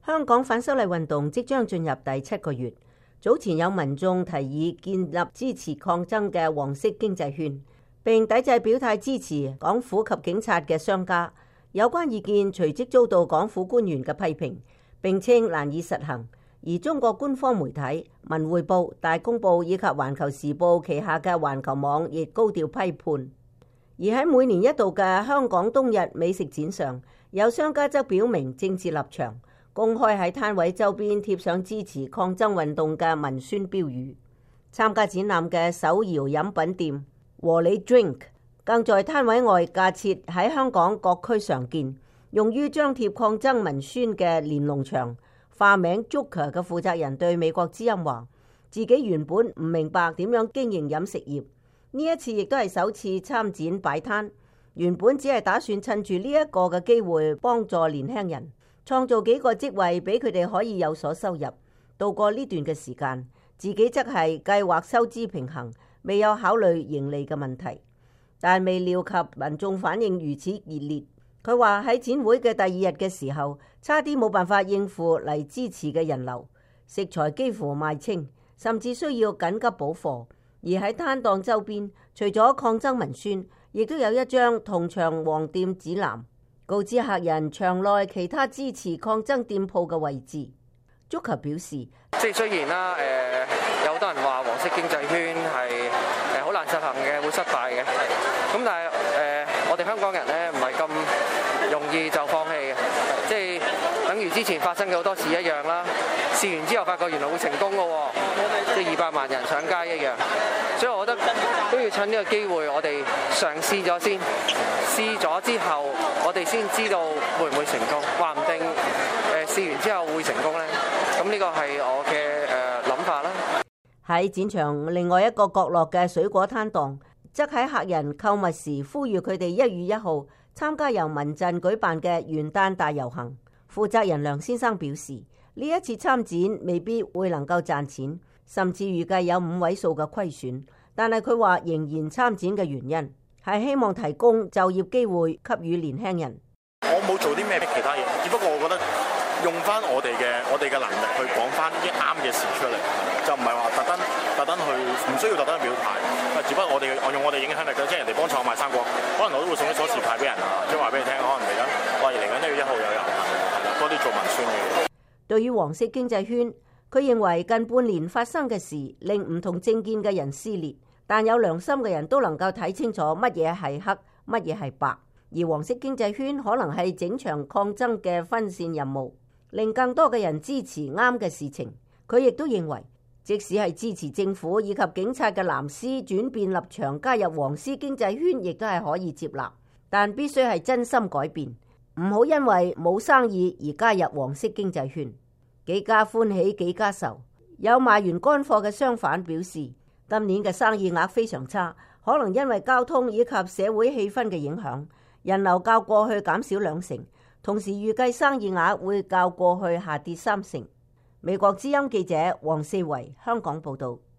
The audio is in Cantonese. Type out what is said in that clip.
香港反修例運動即將進入第7個月，早前有民眾提議建立支持抗爭嘅黃色經濟圈，並抵制表態支持港府及警察嘅商家。有關意見隨即遭到港府官員嘅批評，並稱難以實行。而中國官方媒體文匯報、大公報以及環球時報旗下嘅環球網亦高調批判。而喺每年一度嘅香港冬日美食展上，有商家則表明政治立場，公開喺攤位周邊貼上支持抗爭運動嘅文宣標語。參加展覽嘅手搖飲品店和你 Drink 更在攤位外架設喺香港各區常見、用於張貼抗爭文宣嘅連儂牆。化名 Joker 嘅負責人對美國之音話：自己原本唔明白點樣經營飲食業，呢一次亦都係首次參展擺攤。原本只係打算趁住呢一個嘅機會幫助年輕人，創造幾個職位俾佢哋可以有所收入，度過呢段嘅時間。自己則係計劃收支平衡，未有考慮盈利嘅問題。但未料及民眾反應如此熱烈。佢話喺展會嘅第2日嘅時候，差啲冇辦法應付嚟支持嘅人流，食材幾乎賣清，甚至需要緊急補貨。而喺攤檔周邊，除咗抗爭文宣，亦都有一張銅牆黃店指南，告知客人場內其他支持抗爭店鋪嘅位置。Joker 表示， 即係雖然啦，有好多人話黃色經濟圈係好難實行嘅，會失敗嘅。咁但係我哋香港人咧唔係咁容易就放棄嘅，即係等於之前發生嘅好多事一樣啦。試完之後發覺原來會成功嘅喎，即係200萬人上街一樣。所以我覺得都要趁呢個機會，我哋嘗試咗先，試咗之後，我哋先知道會唔會成功。話唔定試完之後會成功咧。咁呢個係我嘅諗法啦。 喺展場另外一個角落嘅水果攤檔，則喺客人購物時呼籲佢哋1月1號參加由民陣舉辦嘅元旦大遊行。負責人梁先生表示，呢一次參展未必會能夠賺錢，甚至預計有5位數嘅虧損。但係佢話仍然參展嘅原因係希望提供就業機會給予年輕人。 我冇做啲咩其他嘢，只不過我覺得用翻我哋嘅能力去講翻啲啱嘅事出嚟，就唔係話特登去，唔需要特登去表態。只不過我用我哋影響力，即係人哋幫襯我買生果，可能我都會送啲鎖匙牌俾人啊，即係話俾你聽，可能嚟緊1月1號有遊行，多啲做文宣嘅。 對於黃色經濟圈，佢認為近半年發生嘅事令唔同政見嘅人撕裂，但有良心嘅人都能夠睇清楚乜嘢係黑，乜嘢係白。而黃色經濟圈可能係整場抗爭嘅分線任務，令更多嘅人支持啱嘅事情。佢亦都認為，即使係支持政府以及警察嘅藍絲轉變立場加入黃絲經濟圈，亦都係可以接納，但必須係真心改變，唔好因為冇生意而加入黃色經濟圈。幾家歡喜幾家愁。有賣完乾貨嘅商販表示，今年嘅生意額非常差，可能因為交通以及社會氣氛嘅影響，人流較過去減少2成，同時預計生意額會較過去下跌3成。美國之音記者黃四維香港報道。